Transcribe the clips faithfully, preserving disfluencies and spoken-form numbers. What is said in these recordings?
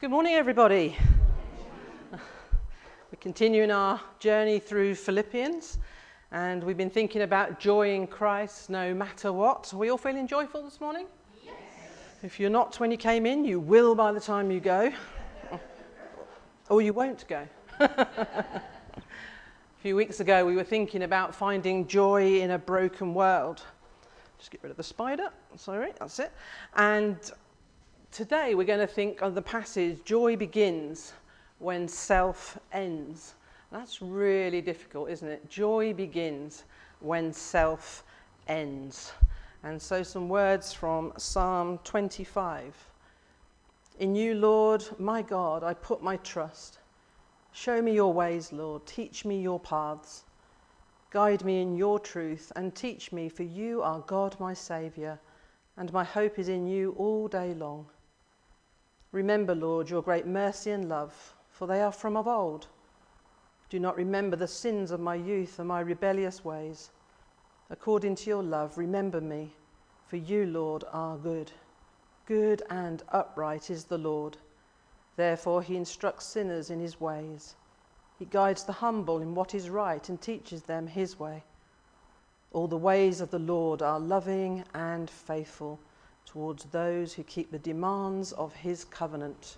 Good morning, everybody. We're continuing our journey through Philippians, and we've been thinking about joy in Christ no matter what. Are we all feeling joyful this morning? Yes. If you're not when you came in, you will by the time you go. Or you won't go. A few weeks ago, we were thinking about finding joy in a broken world. Just get rid of the spider. Sorry, that's it. And today we're going to think of the passage, joy begins when self ends. That's really difficult, isn't it? Joy begins when self ends. And so some words from Psalm twenty-five. In you, Lord, my God, I put my trust. Show me your ways, Lord. Teach me your paths. Guide me in your truth and teach me, for you are God, my Saviour, and my hope is in you all day long. Remember, Lord, your great mercy and love, for they are from of old. Do not remember the sins of my youth and my rebellious ways. According to your love, remember me, for you, Lord, are good. Good and upright is the Lord. Therefore he instructs sinners in his ways. He guides the humble in what is right and teaches them his way. All the ways of the Lord are loving and faithful towards those who keep the demands of his covenant.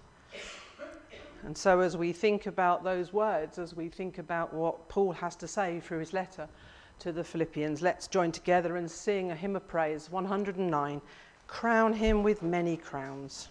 And so as we think about those words, as we think about what Paul has to say through his letter to the Philippians, let's join together and sing a hymn of praise, one hundred nine, Crown him with many crowns.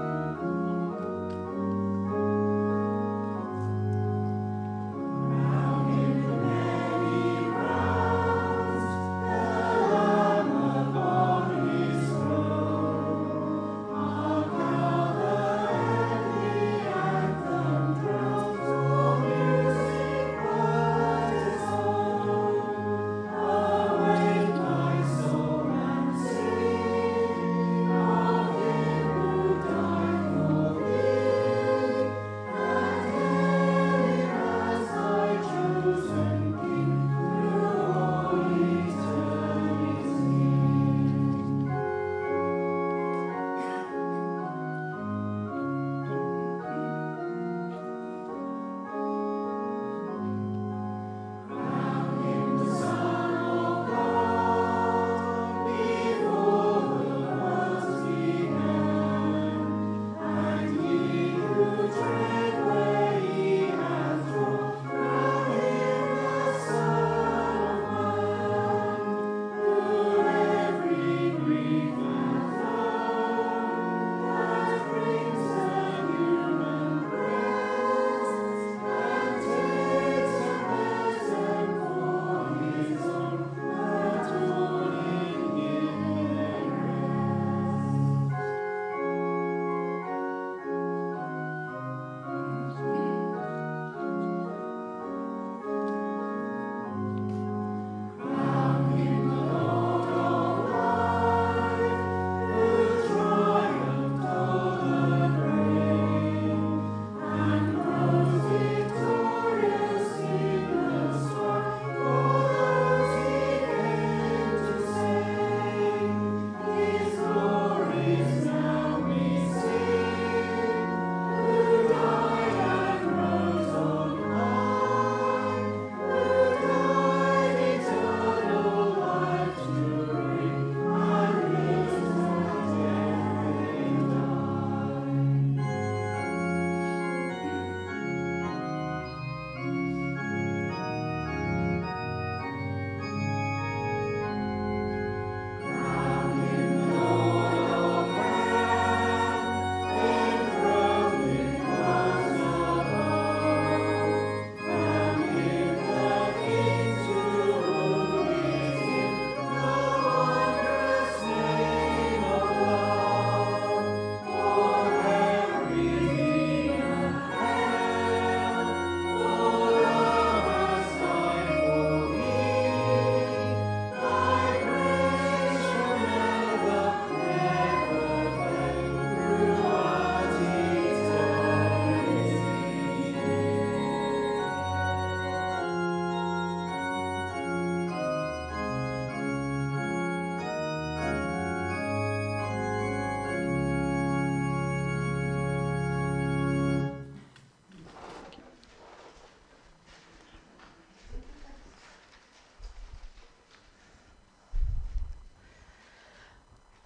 Wow.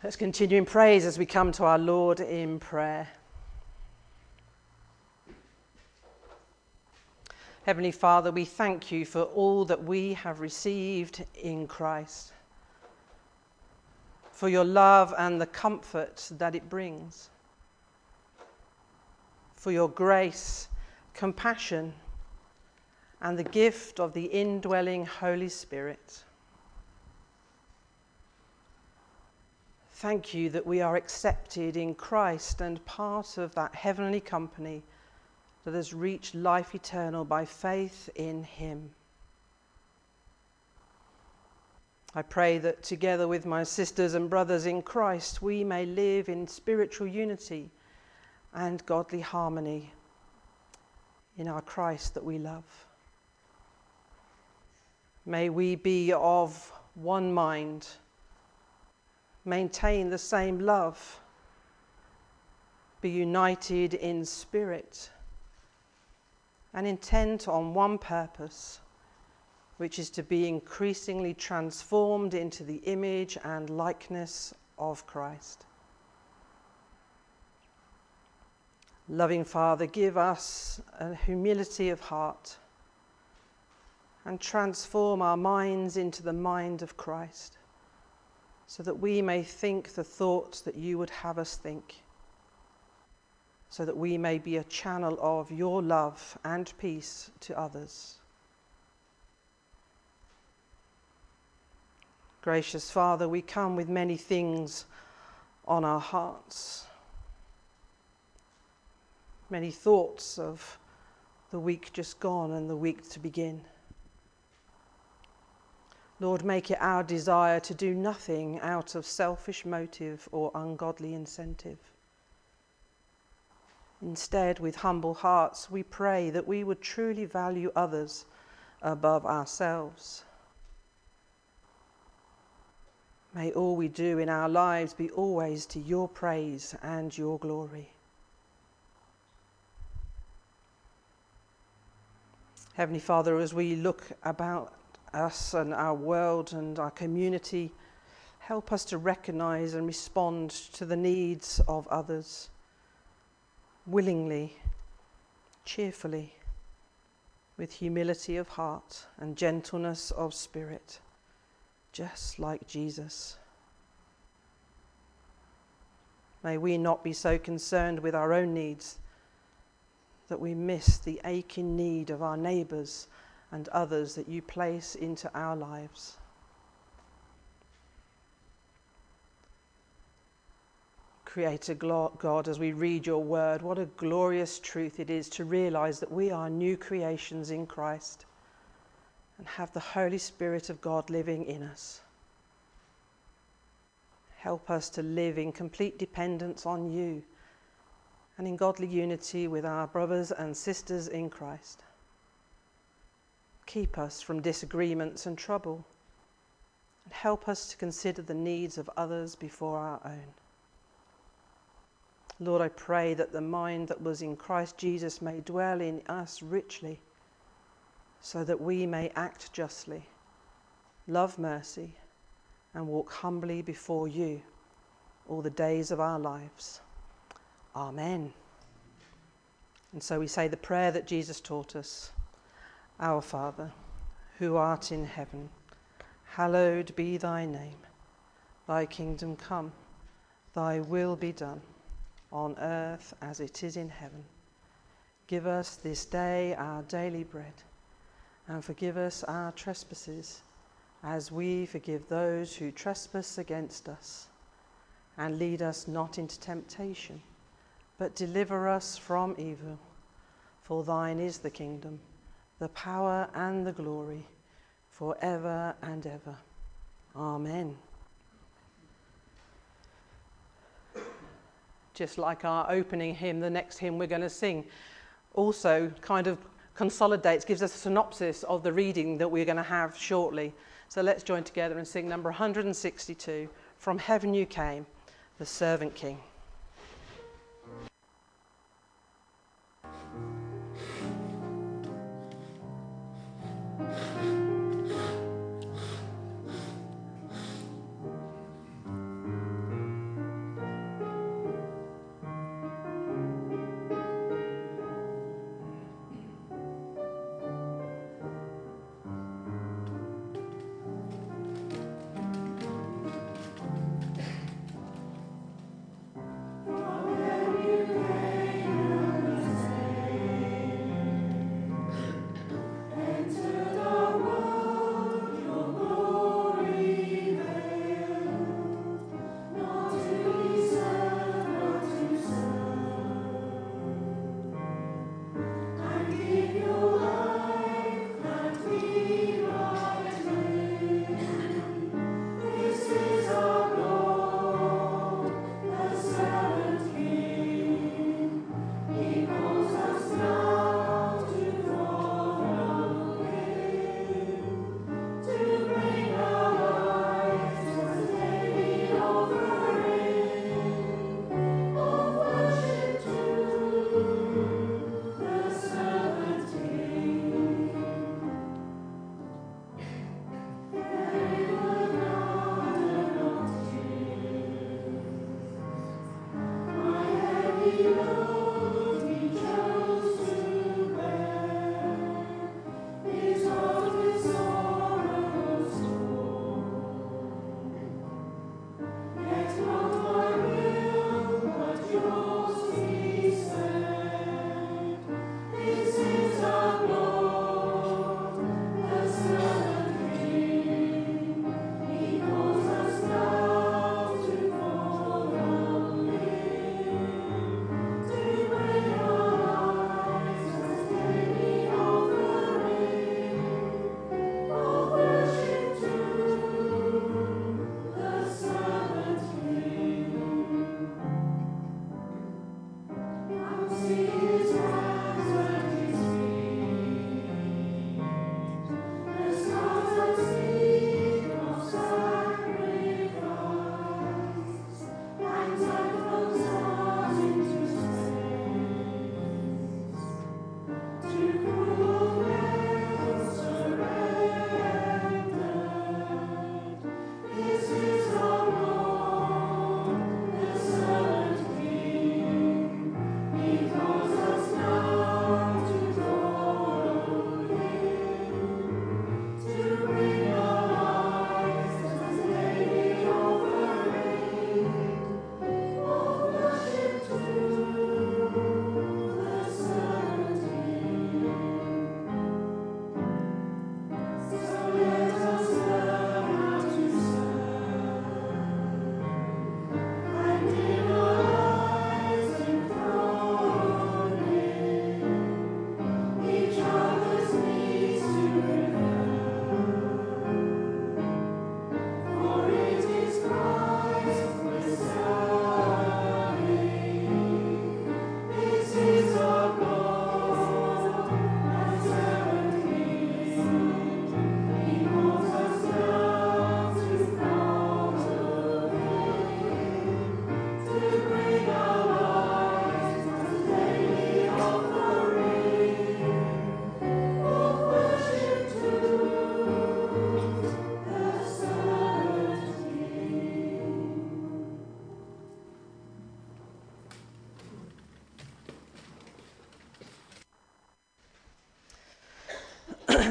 Let's continue in praise as we come to our Lord in prayer. Heavenly Father, we thank you for all that we have received in Christ, for your love and the comfort that it brings, for your grace, compassion, and the gift of the indwelling Holy Spirit. Thank you that we are accepted in Christ and part of that heavenly company that has reached life eternal by faith in him. I pray that together with my sisters and brothers in Christ, we may live in spiritual unity and godly harmony in our Christ that we love. May we be of one mind, maintain the same love, be united in spirit, and intent on one purpose, which is to be increasingly transformed into the image and likeness of Christ. Loving Father, give us a humility of heart and transform our minds into the mind of Christ, so that we may think the thoughts that you would have us think, so that we may be a channel of your love and peace to others. Gracious Father, we come with many things on our hearts, many thoughts of the week just gone and the week to begin. Lord, make it our desire to do nothing out of selfish motive or ungodly incentive. Instead, with humble hearts, we pray that we would truly value others above ourselves. May all we do in our lives be always to your praise and your glory. Heavenly Father, as we look about us and our world and our community, help us to recognize and respond to the needs of others willingly, cheerfully, with humility of heart and gentleness of spirit, just like Jesus. May we not be so concerned with our own needs that we miss the aching need of our neighbours and others that you place into our lives. Creator God, as we read your word, what a glorious truth it is to realise that we are new creations in Christ and have the Holy Spirit of God living in us. Help us to live in complete dependence on you and in godly unity with our brothers and sisters in Christ. Keep us from disagreements and trouble, and help us to consider the needs of others before our own. Lord, I pray that the mind that was in Christ Jesus may dwell in us richly, so that we may act justly, love mercy, and walk humbly before you all the days of our lives. Amen. And so we say the prayer that Jesus taught us. Our Father, who art in heaven, hallowed be thy name. Thy kingdom come, thy will be done, on earth as it is in heaven. Give us this day our daily bread, and forgive us our trespasses, as we forgive those who trespass against us. And lead us not into temptation, but deliver us from evil. For thine is the kingdom, the power and the glory, forever and ever. Amen. Just like our opening hymn, the next hymn we're going to sing also kind of consolidates, gives us a synopsis of the reading that we're going to have shortly. So let's join together and sing number one hundred sixty-two, From Heaven You Came, the Servant King.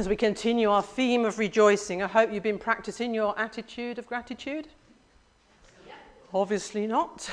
as we continue our theme of rejoicing, I hope you've been practicing your attitude of gratitude. Yeah. Obviously not.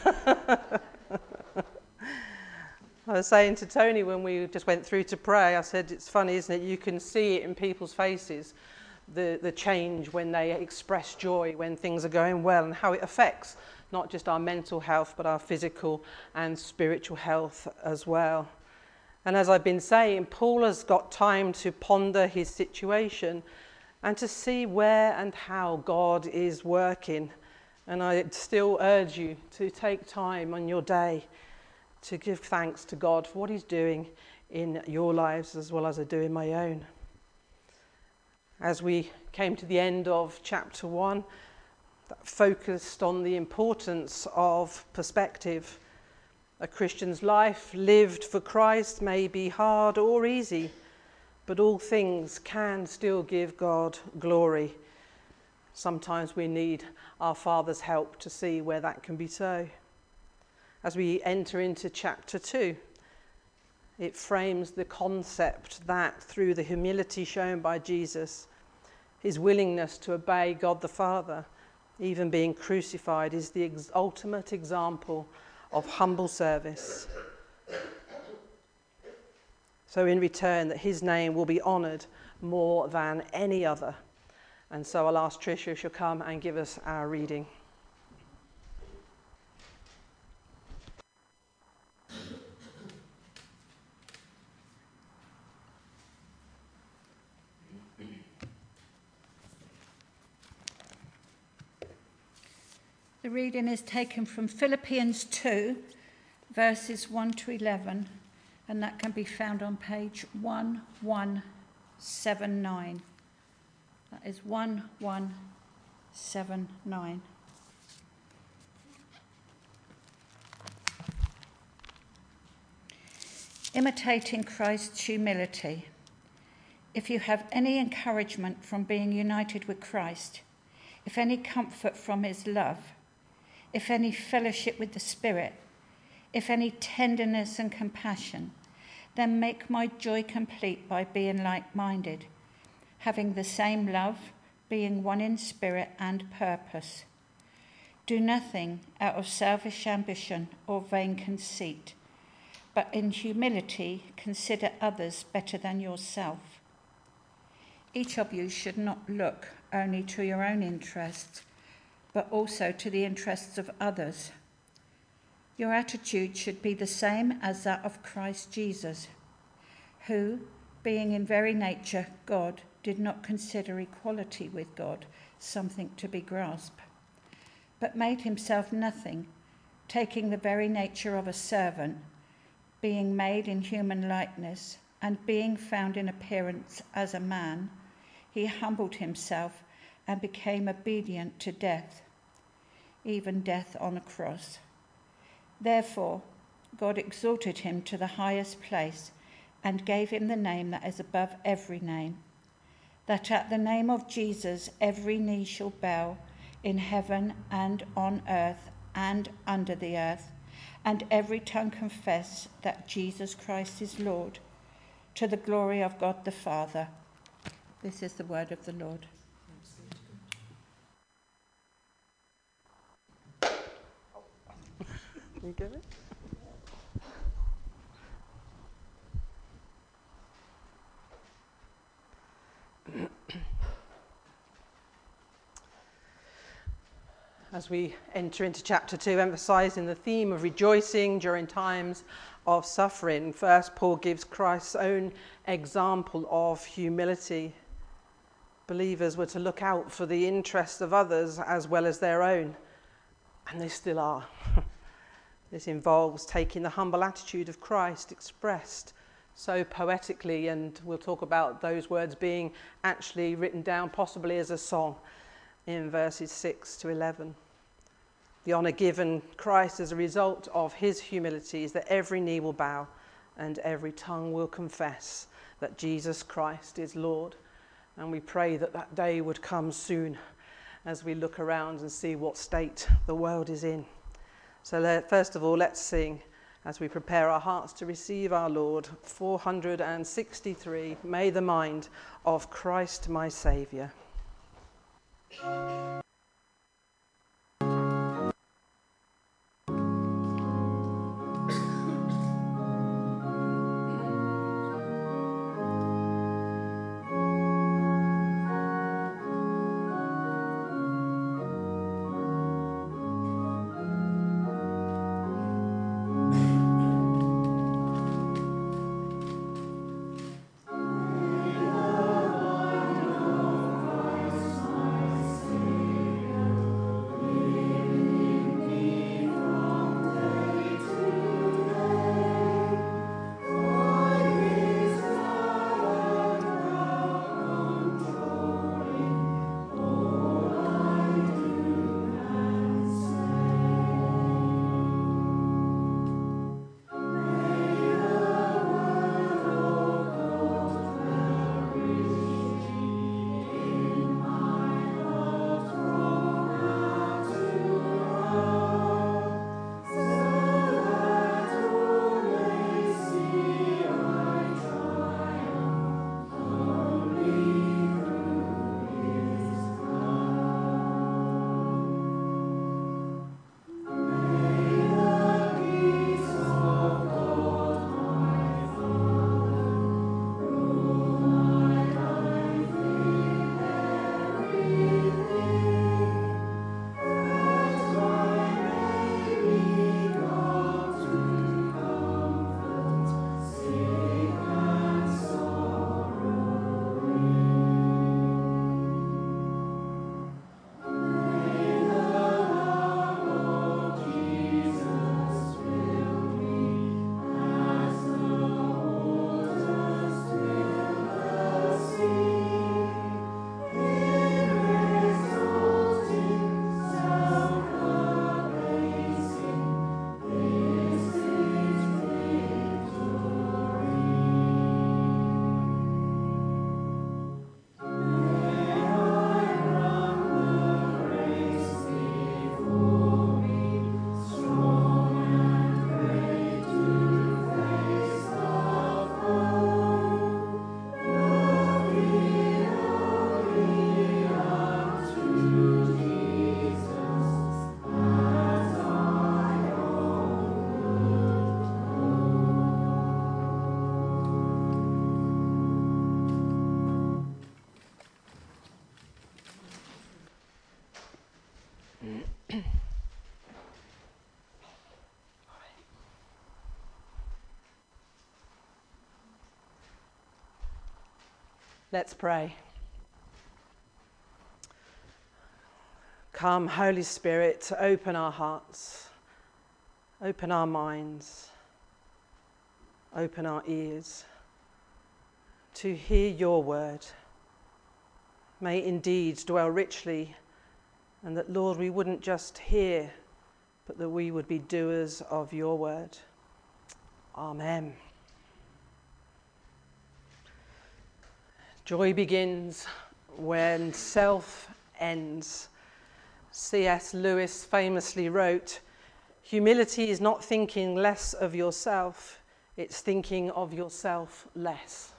I was saying to Tony when we just went through to pray, I said, it's funny, isn't it? You can see it in people's faces, the, the change when they express joy, when things are going well, and how it affects not just our mental health, but our physical and spiritual health as well. And as I've been saying, Paul has got time to ponder his situation and to see where and how God is working. And I still urge you to take time on your day to give thanks to God for what he's doing in your lives as well as I do in my own. As we came to the end of chapter one, that focused on the importance of perspective. A Christian's life lived for Christ may be hard or easy, but all things can still give God glory. Sometimes we need our Father's help to see where that can be so. As we enter into chapter two, it frames the concept that through the humility shown by Jesus, his willingness to obey God the Father, even being crucified, is the ex- ultimate example of humble service. So in return, that his name will be honoured more than any other. And so I'll ask Tricia if she'll come and give us our reading. The reading is taken from Philippians two, verses one to eleven, and that can be found on page one one seven nine. That is one one seven nine. Imitating Christ's humility. If you have any encouragement from being united with Christ, if any comfort from his love, if any fellowship with the Spirit, if any tenderness and compassion, then make my joy complete by being like-minded, having the same love, being one in spirit and purpose. Do nothing out of selfish ambition or vain conceit, but in humility consider others better than yourself. Each of you should not look only to your own interests, but also to the interests of others. Your attitude should be the same as that of Christ Jesus, who, being in very nature God, did not consider equality with God something to be grasped, but made himself nothing, taking the very nature of a servant, being made in human likeness, and being found in appearance as a man, he humbled himself and became obedient to death, even death on a cross. Therefore, God exalted him to the highest place and gave him the name that is above every name, that at the name of Jesus every knee shall bow in heaven and on earth and under the earth, and every tongue confess that Jesus Christ is Lord, to the glory of God the Father. This is the word of the Lord. You get it? As we enter into chapter two, emphasising the theme of rejoicing during times of suffering, first Paul gives Christ's own example of humility. Believers were to look out for the interests of others as well as their own, and they still are. This involves taking the humble attitude of Christ expressed so poetically, and we'll talk about those words being actually written down possibly as a song in verses six to eleven. The honour given Christ as a result of his humility is that every knee will bow and every tongue will confess that Jesus Christ is Lord. And we pray that that day would come soon as we look around and see what state the world is in. So let, first of all, let's sing as we prepare our hearts to receive our Lord. four hundred sixty-three, May the mind of Christ my Saviour. Let's pray. Come, Holy Spirit, open our hearts, open our minds, open our ears to hear your word. May it indeed dwell richly, and that, Lord, we wouldn't just hear, but that we would be doers of your word. Amen. Joy begins when self ends. C S Lewis famously wrote, "Humility is not thinking less of yourself, it's thinking of yourself less."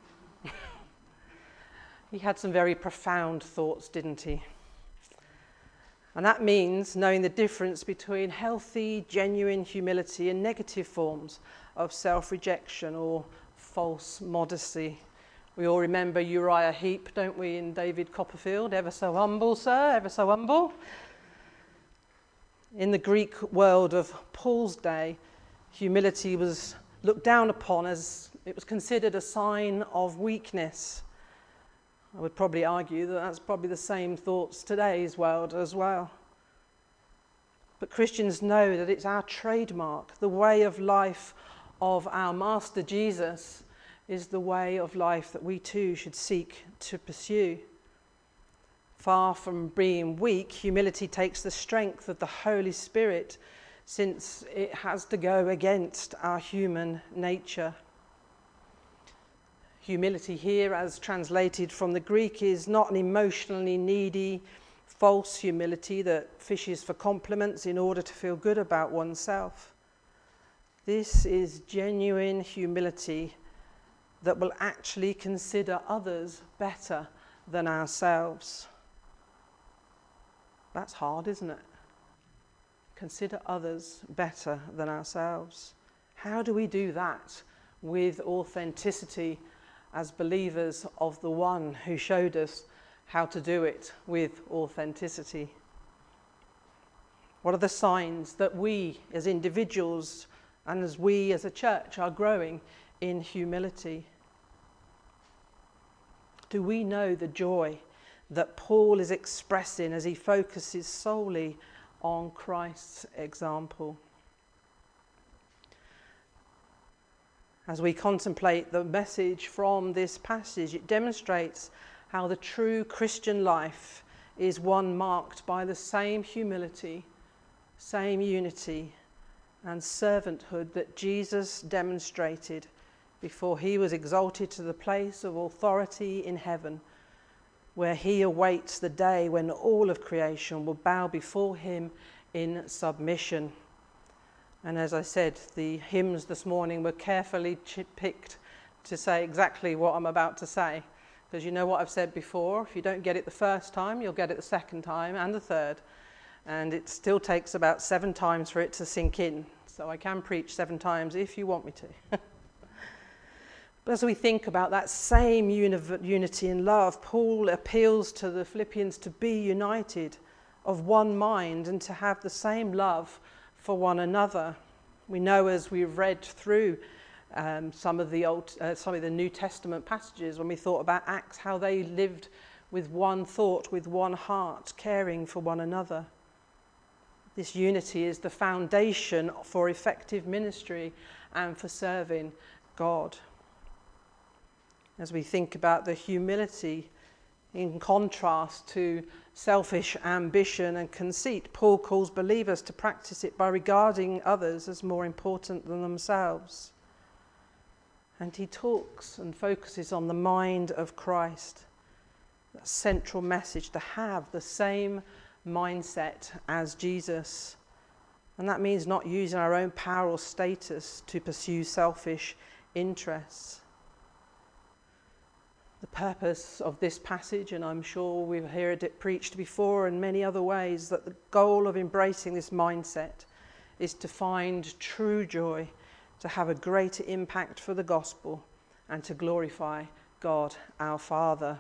He had some very profound thoughts, didn't he? And that means knowing the difference between healthy, genuine humility and negative forms of self-rejection or false modesty. We all remember Uriah Heep, don't we, in David Copperfield? Ever so humble, sir, ever so humble. In the Greek world of Paul's day, humility was looked down upon as it was considered a sign of weakness. I would probably argue that that's probably the same thoughts today's world as well. But Christians know that it's our trademark. The way of life of our Master Jesus is the way of life that we too should seek to pursue. Far from being weak, humility takes the strength of the Holy Spirit, since it has to go against our human nature. Humility here, as translated from the Greek, is not an emotionally needy, false humility that fishes for compliments in order to feel good about oneself. This is genuine humility that will actually consider others better than ourselves. That's hard, isn't it? Consider others better than ourselves. How do we do that with authenticity as believers of the one who showed us how to do it with authenticity? What are the signs that we as individuals and as we as a church are growing in humility? Do we know the joy that Paul is expressing as he focuses solely on Christ's example? As we contemplate the message from this passage, it demonstrates how the true Christian life is one marked by the same humility, same unity, and servanthood that Jesus demonstrated before he was exalted to the place of authority in heaven, where he awaits the day when all of creation will bow before him in submission. And as I said, the hymns this morning were carefully picked to say exactly what I'm about to say. Because you know what I've said before, if you don't get it the first time, you'll get it the second time and the third. And it still takes about seven times for it to sink in. So I can preach seven times if you want me to. But as we think about that same uni- unity in love, Paul appeals to the Philippians to be united, of one mind, and to have the same love for one another. We know as we've read through um, some of the old, uh, some of the New Testament passages, when we thought about Acts, how they lived with one thought, with one heart, caring for one another. This unity is the foundation for effective ministry and for serving God. As we think about the humility in contrast to selfish ambition and conceit, Paul calls believers to practice it by regarding others as more important than themselves. And he talks and focuses on the mind of Christ, that central message to have the same mindset as Jesus. And that means not using our own power or status to pursue selfish interests. The purpose of this passage, and I'm sure we've heard it preached before in many other ways, that the goal of embracing this mindset is to find true joy, to have a greater impact for the gospel, and to glorify God our Father.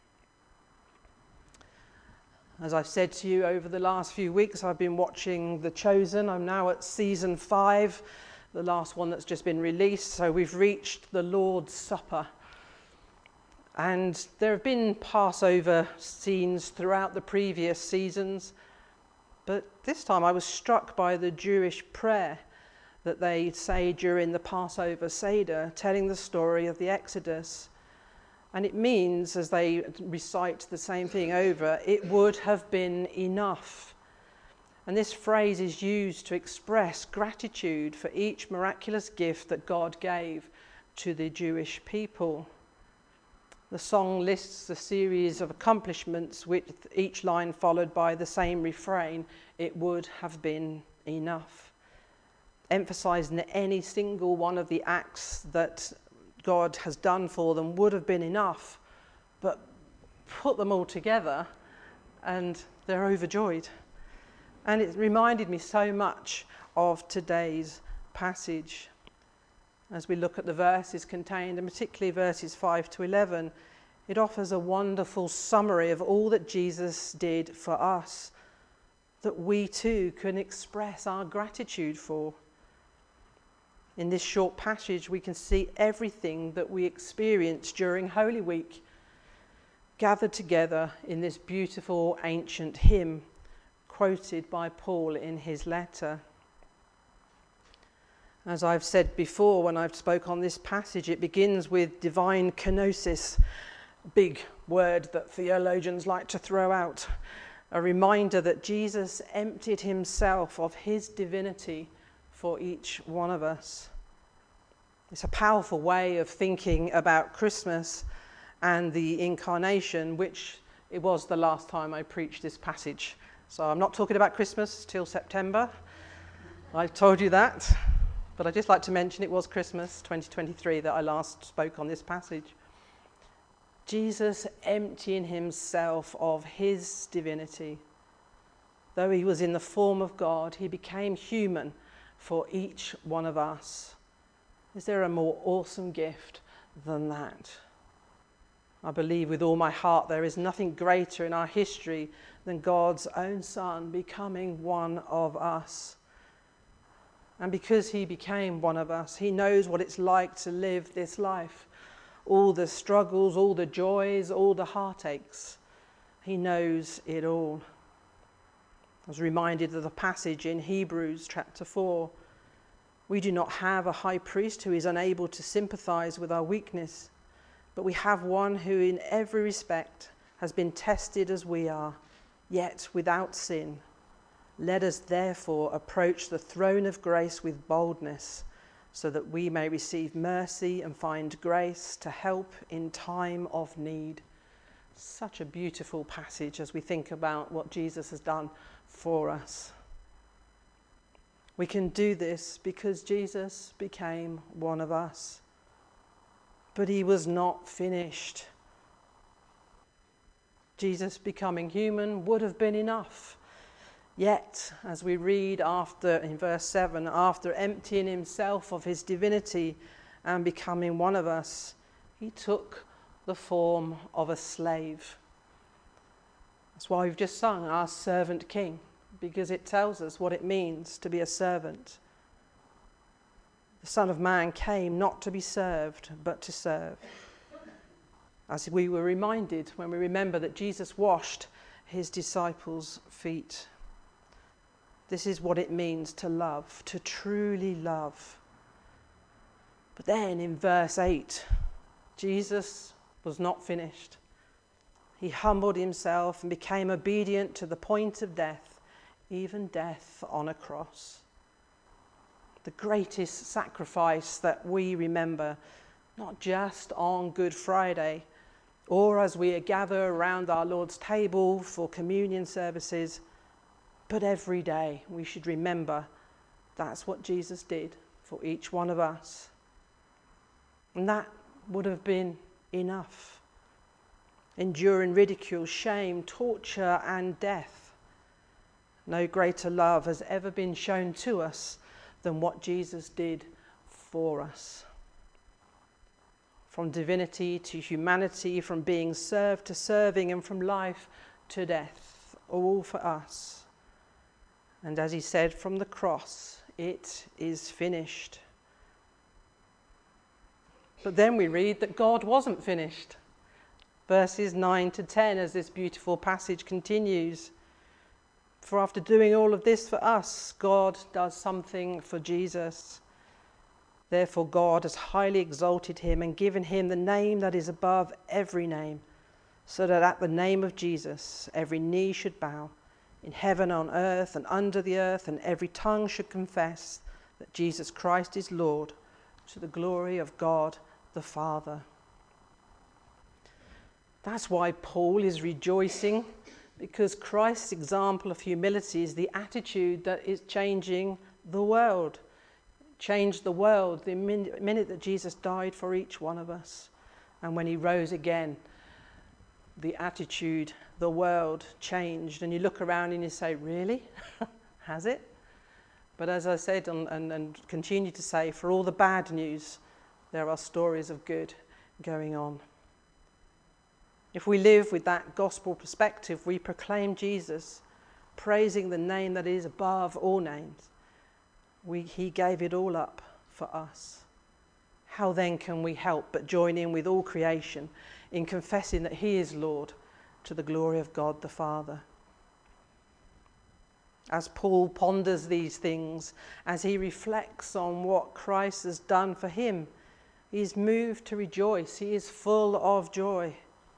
As I've said to you over the last few weeks, I've been watching The Chosen. I'm now at season five, the last one that's just been released. So we've reached the Lord's Supper. And there have been Passover scenes throughout the previous seasons, but this time I was struck by the Jewish prayer that they say during the Passover Seder, telling the story of the Exodus. And it means, as they recite the same thing over, it would have been enough. And this phrase is used to express gratitude for each miraculous gift that God gave to the Jewish people. The song lists a series of accomplishments with each line followed by the same refrain, it would have been enough. Emphasizing that any single one of the acts that God has done for them would have been enough, but put them all together and they're overjoyed. And it reminded me so much of today's passage. As we look at the verses contained, and particularly verses five to eleven, it offers a wonderful summary of all that Jesus did for us, that we too can express our gratitude for. In this short passage, we can see everything that we experienced during Holy Week gathered together in this beautiful ancient hymn quoted by Paul in his letter. As I've said before when I've spoke on this passage, it begins with divine kenosis, a big word that theologians like to throw out, a reminder that Jesus emptied himself of his divinity for each one of us. It's a powerful way of thinking about Christmas and the incarnation, which it was the last time I preached this passage. So I'm not talking about Christmas till September. I've told you that. But I'd just like to mention it was Christmas twenty twenty-three that I last spoke on this passage. Jesus emptying himself of his divinity. Though he was in the form of God, he became human for each one of us. Is there a more awesome gift than that? I believe with all my heart there is nothing greater in our history than God's own Son becoming one of us. And because he became one of us, he knows what it's like to live this life. All the struggles, all the joys, all the heartaches. He knows it all. I was reminded of the passage in Hebrews chapter four. We do not have a high priest who is unable to sympathize with our weakness, but we have one who in every respect has been tested as we are, yet without sin. Let us therefore approach the throne of grace with boldness, so that we may receive mercy and find grace to help in time of need. Such a beautiful passage as we think about what Jesus has done for us. We can do this because Jesus became one of us. But he was not finished. Jesus becoming human would have been enough. Yet, as we read after in verse seven, after emptying himself of his divinity and becoming one of us, he took the form of a slave. That's why we've just sung our servant king, because it tells us what it means to be a servant. The Son of Man came not to be served, but to serve. As we were reminded when we remember that Jesus washed his disciples' feet. This is what it means to love, to truly love. But then in verse eight, Jesus was not finished. He humbled himself and became obedient to the point of death, even death on a cross. The greatest sacrifice that we remember, not just on Good Friday, or as we gather around our Lord's table for communion services, but every day we should remember that's what Jesus did for each one of us. And that would have been enough. Enduring ridicule, shame, torture, and death. No greater love has ever been shown to us than what Jesus did for us. From divinity to humanity, from being served to serving, and from life to death, all for us. And as he said from the cross, it is finished. But then we read that God wasn't finished. Verses nine to ten, as this beautiful passage continues. For after doing all of this for us, God does something for Jesus. Therefore God has highly exalted him and given him the name that is above every name, so that at the name of Jesus every knee should bow, in heaven, on earth, and under the earth, and every tongue should confess that Jesus Christ is Lord, to the glory of God the Father. That's why Paul is rejoicing, because Christ's example of humility is the attitude that is changing the world. Changed the world the minute, minute that Jesus died for each one of us. And when he rose again, the attitude, the world changed. And you look around and you say, really? Has it? But as I said and, and, and continue to say, for all the bad news, there are stories of good going on. If we live with that gospel perspective, we proclaim Jesus, praising the name that is above all names. We, he gave it all up for us. How then can we help but join in with all creation in confessing that he is Lord, to the glory of God the Father? As Paul ponders these things, as he reflects on what Christ has done for him, he is moved to rejoice. He is full of joy.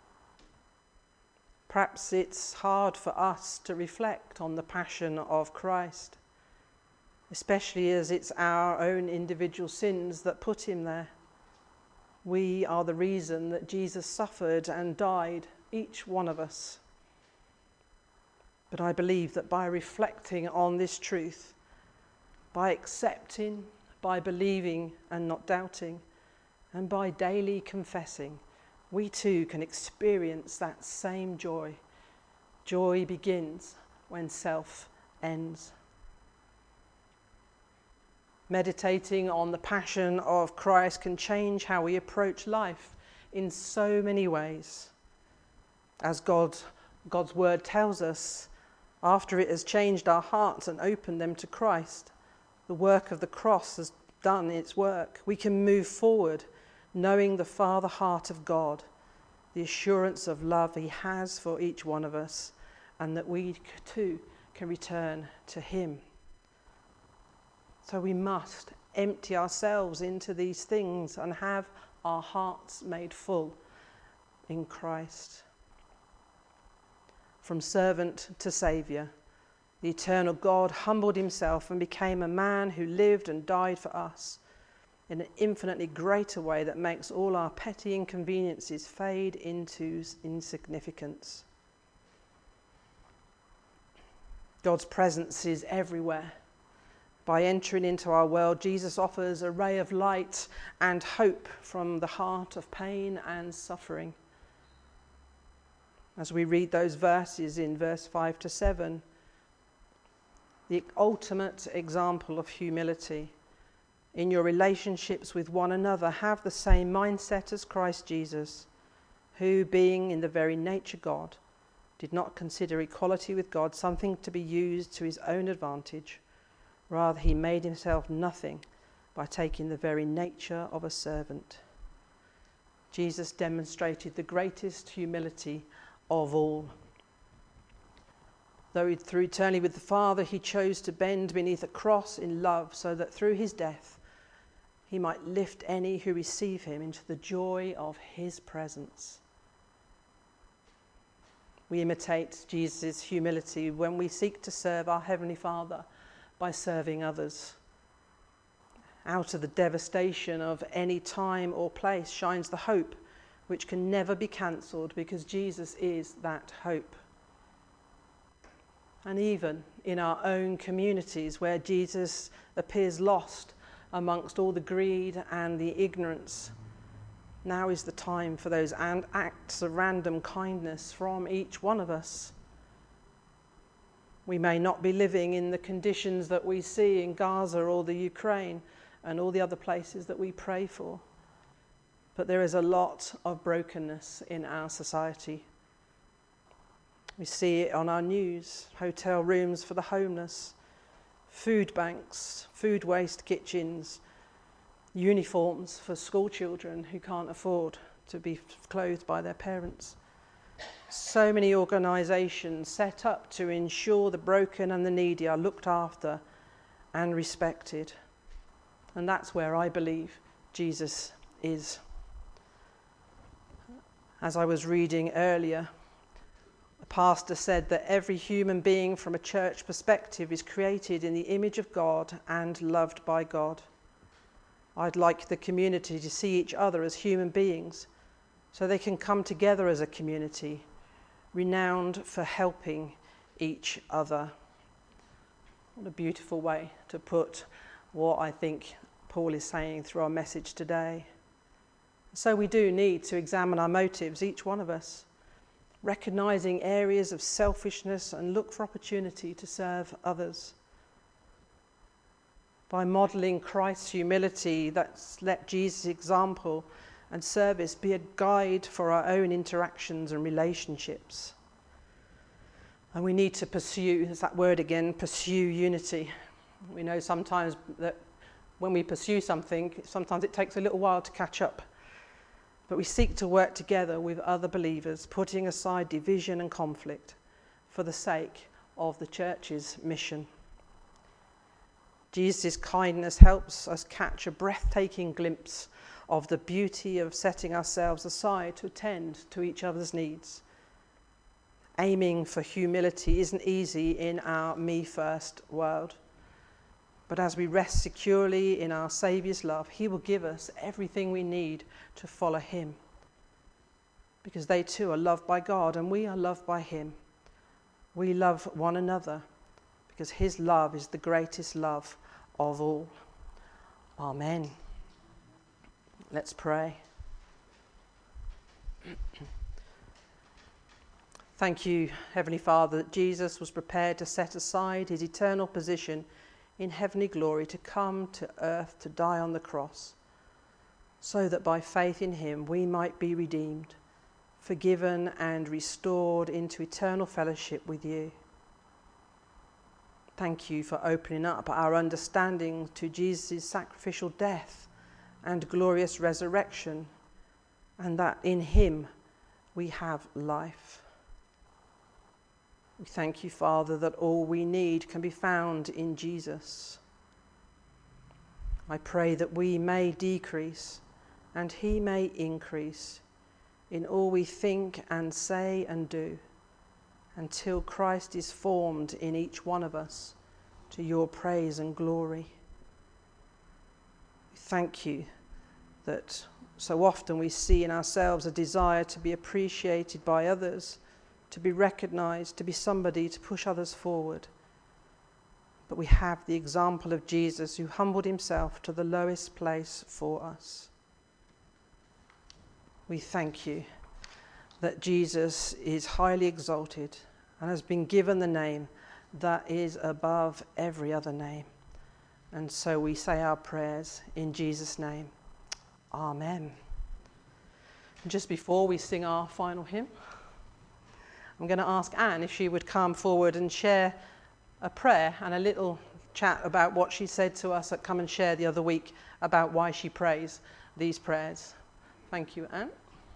Perhaps it's hard for us to reflect on the passion of Christ, especially as it's our own individual sins that put him there. We are the reason that Jesus suffered and died, each one of us. But I believe that by reflecting on this truth, by accepting, by believing and not doubting, and by daily confessing, we too can experience that same joy. Joy begins when self ends. Meditating on the passion of Christ can change how we approach life in so many ways. As God, God's word tells us, after it has changed our hearts and opened them to Christ, the work of the cross has done its work. We can move forward knowing the Father heart of God, the assurance of love he has for each one of us, and that we too can return to him. So we must empty ourselves into these things and have our hearts made full in Christ. From servant to Saviour, the eternal God humbled himself and became a man who lived and died for us in an infinitely greater way that makes all our petty inconveniences fade into insignificance. God's presence is everywhere. By entering into our world, Jesus offers a ray of light and hope from the heart of pain and suffering. As we read those verses in verse five to seven, the ultimate example of humility. In your relationships with one another, have the same mindset as Christ Jesus, who, being in the very nature God, did not consider equality with God something to be used to his own advantage. Rather, he made himself nothing by taking the very nature of a servant. Jesus demonstrated the greatest humility of all. Though through eternity with the Father, he chose to bend beneath a cross in love so that through his death he might lift any who receive him into the joy of his presence. We imitate Jesus' humility when we seek to serve our Heavenly Father by serving others. Out of the devastation of any time or place shines the hope which can never be cancelled, because Jesus is that hope. And even in our own communities where Jesus appears lost amongst all the greed and the ignorance, now is the time for those acts of random kindness from each one of us. We may not be living in the conditions that we see in Gaza or the Ukraine and all the other places that we pray for, but there is a lot of brokenness in our society. We see it on our news: hotel rooms for the homeless, food banks, food waste kitchens, uniforms for school children who can't afford to be clothed by their parents. So many organisations set up to ensure the broken and the needy are looked after and respected. And that's where I believe Jesus is. As I was reading earlier, the pastor said that every human being from a church perspective is created in the image of God and loved by God. I'd like the community to see each other as human beings so they can come together as a community, renowned for helping each other. What a beautiful way to put what I think Paul is saying through our message today. So we do need to examine our motives, each one of us, recognising areas of selfishness and look for opportunity to serve others. By modelling Christ's humility, let's let Jesus' example and service be a guide for our own interactions and relationships. And we need to pursue, there's that word again, pursue unity. We know sometimes that when we pursue something, sometimes it takes a little while to catch up. But we seek to work together with other believers, putting aside division and conflict for the sake of the church's mission. Jesus' kindness helps us catch a breathtaking glimpse of the beauty of setting ourselves aside to attend to each other's needs. Aiming for humility isn't easy in our me-first world. But as we rest securely in our Saviour's love, he will give us everything we need to follow him. Because they too are loved by God and we are loved by him. We love one another because his love is the greatest love of all. Amen. Let's pray. Thank you, Heavenly Father, that Jesus was prepared to set aside his eternal position in heavenly glory to come to earth to die on the cross, so that by faith in him we might be redeemed, forgiven and restored into eternal fellowship with you. Thank you for opening up our understanding to Jesus' sacrificial death and glorious resurrection, and that in him we have life. We thank you, Father, that all we need can be found in Jesus. I pray that we may decrease and he may increase in all we think and say and do, until Christ is formed in each one of us to your praise and glory. We thank you that so often we see in ourselves a desire to be appreciated by others, to be recognised, to be somebody to push others forward. But we have the example of Jesus, who humbled himself to the lowest place for us. We thank you that Jesus is highly exalted and has been given the name that is above every other name. And so we say our prayers in Jesus' name. Amen. And just before we sing our final hymn, I'm going to ask Anne if she would come forward and share a prayer and a little chat about what she said to us at Come and Share the other week about why she prays these prayers. Thank you, Anne.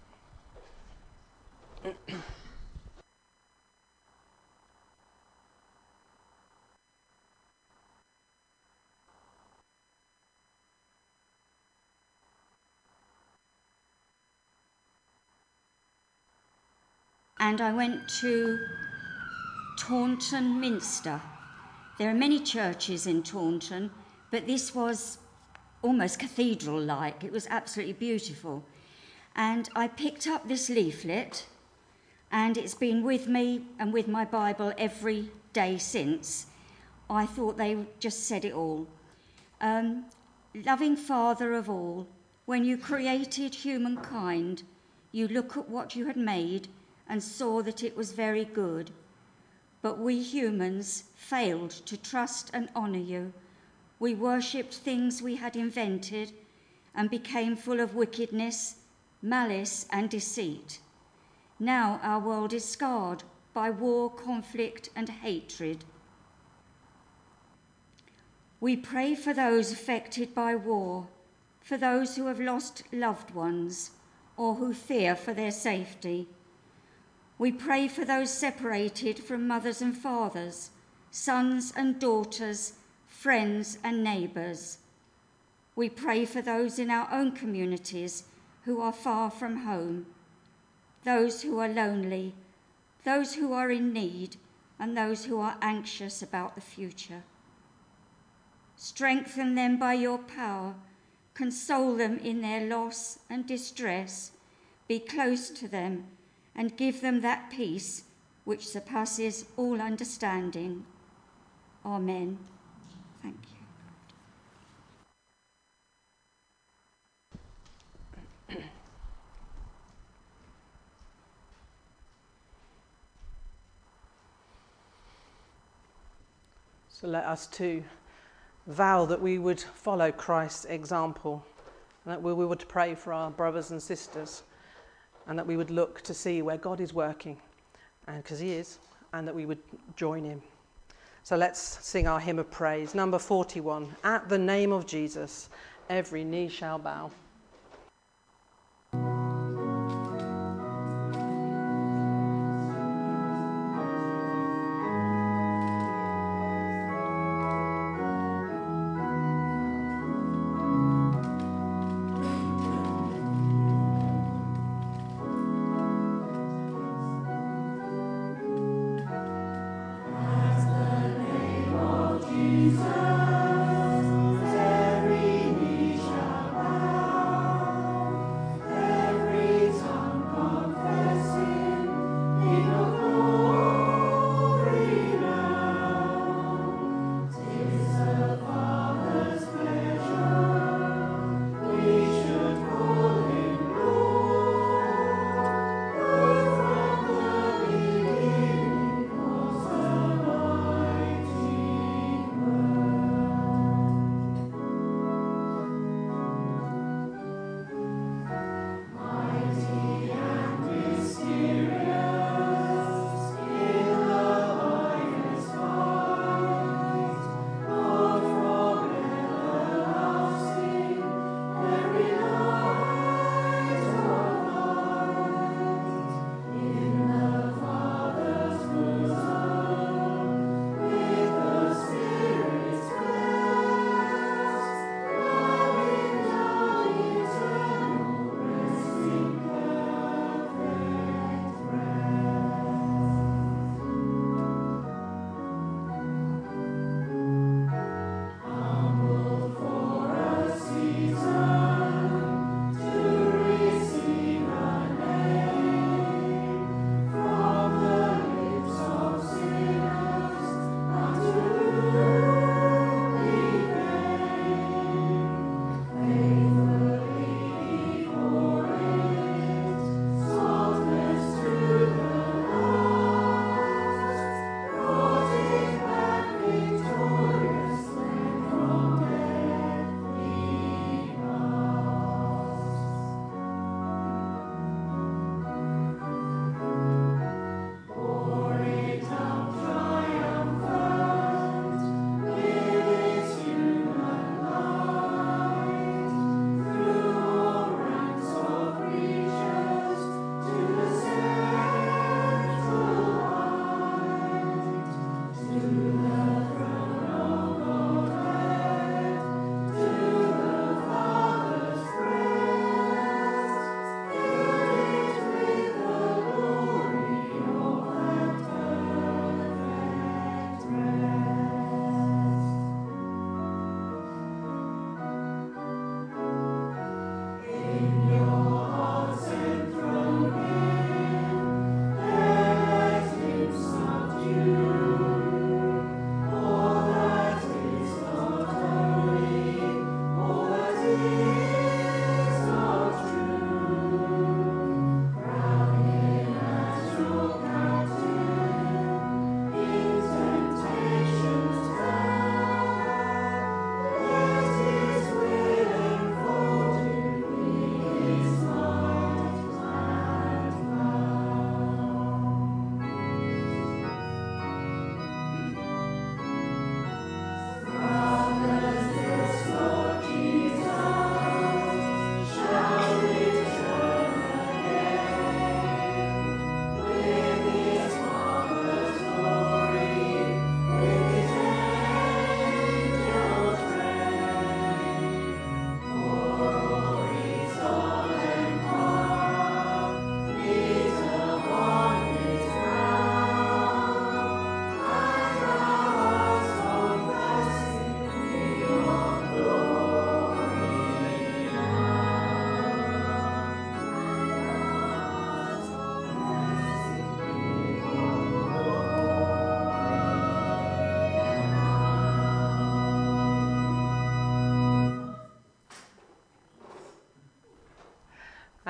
And I went to Taunton Minster. There are many churches in Taunton, but this was almost cathedral-like. It was absolutely beautiful. And I picked up this leaflet, and it's been with me and with my Bible every day since. I thought they just said it all. Um, Loving Father of all, when you created humankind, you look at what you had made and saw that it was very good. But we humans failed to trust and honour you. We worshipped things we had invented and became full of wickedness, malice and deceit. Now our world is scarred by war, conflict and hatred. We pray for those affected by war, for those who have lost loved ones or who fear for their safety. We pray for those separated from mothers and fathers, sons and daughters, friends and neighbours. We pray for those in our own communities who are far from home, those who are lonely, those who are in need, and those who are anxious about the future. Strengthen them by your power, console them in their loss and distress, be close to them, and give them that peace which surpasses all understanding. Amen. Thank you. So let us too vow that we would follow Christ's example, and that we would pray for our brothers and sisters, and that we would look to see where God is working, and because he is, and that we would join him. So let's sing our hymn of praise, number forty-one. At the name of Jesus, every knee shall bow. Jesus, every knee shall bow.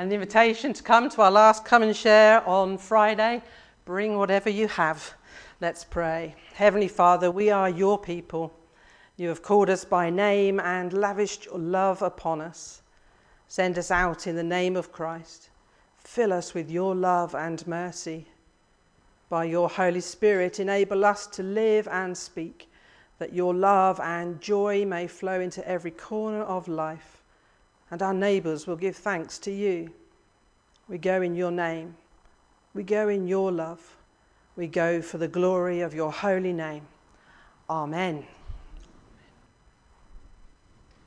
And an invitation to come to our last Come and Share on Friday. Bring whatever you have. Let's pray. Heavenly Father, we are your people. You have called us by name and lavished your love upon us. Send us out in the name of Christ. Fill us with your love and mercy. By your Holy Spirit, enable us to live and speak, that your love and joy may flow into every corner of life, and our neighbours will give thanks to you. We go in your name. We go in your love. We go for the glory of your holy name. Amen.